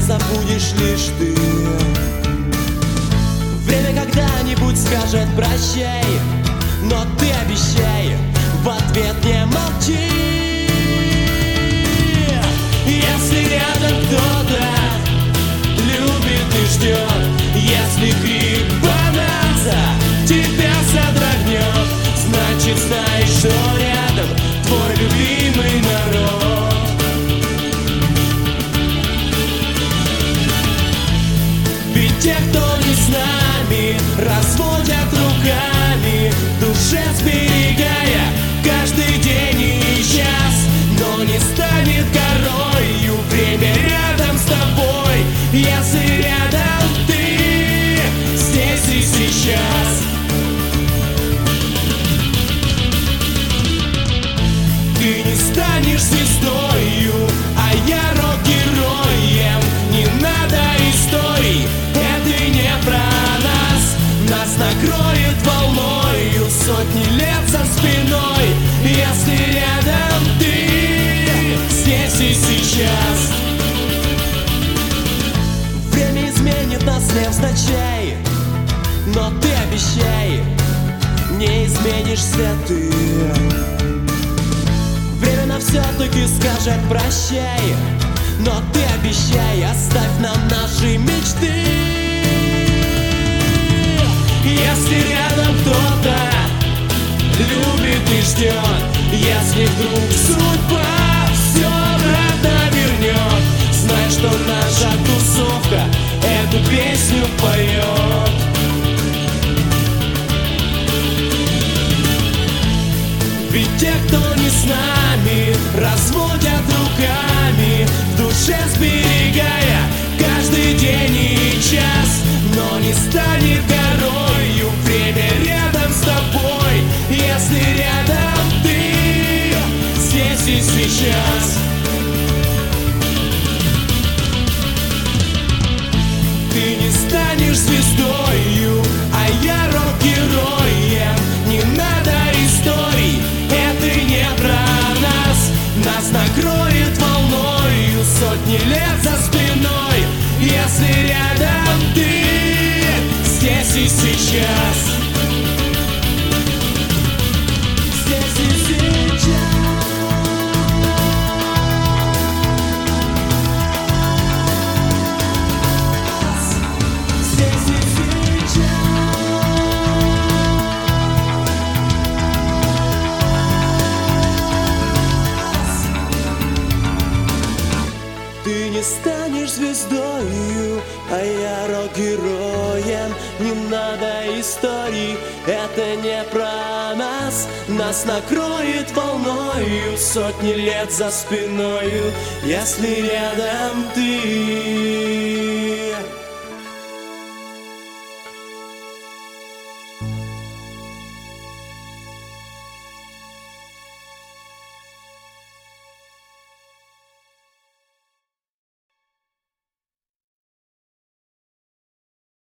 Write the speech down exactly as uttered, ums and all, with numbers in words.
забудешь лишь ты. Время когда-нибудь скажет прощай, но ты обещай, в ответ не молчи. Если рядом кто-то любит и ждет, если крик бананца тебя содрогнет, значит знай, что рядом твой любимый народ. Ведь те, кто не с нами, разводят руками, в душе сберегая каждый день и час, но не станет горою время рядом с тобой, если рядом ты здесь и сейчас. Ты не станешь звездою, а я рок-героем. Не надо историй, это не про нас. Нас накроет волною сотни лет за спиной, если рядом ты здесь и сейчас. Время изменит нас невзначай, но ты обещай, не изменишься ты. Время все-таки скажет прощай, но ты обещай, оставь нам наши мечты. Если рядом кто-то любит и ждет, если вдруг судьба все обратно вернет, знай, что наша тусовка эту песню поет. Ведь те, кто не с нами, разводят руками, в душе сберегая каждый день и час, но не станет горою время рядом с тобой, если рядом ты здесь и сейчас. Ты не станешь звездою, а я рок-героем. Не надо историй, это не про нас. Нас накроет волною сотни лет за спиной, если рядом ты здесь и сейчас. Здесь и сейчас. Здесь и сейчас. Ты не станешь звездою, а я рок-героем. Не надо историй, это не про нас. Нас накроет волною сотни лет за спиною, если рядом ты.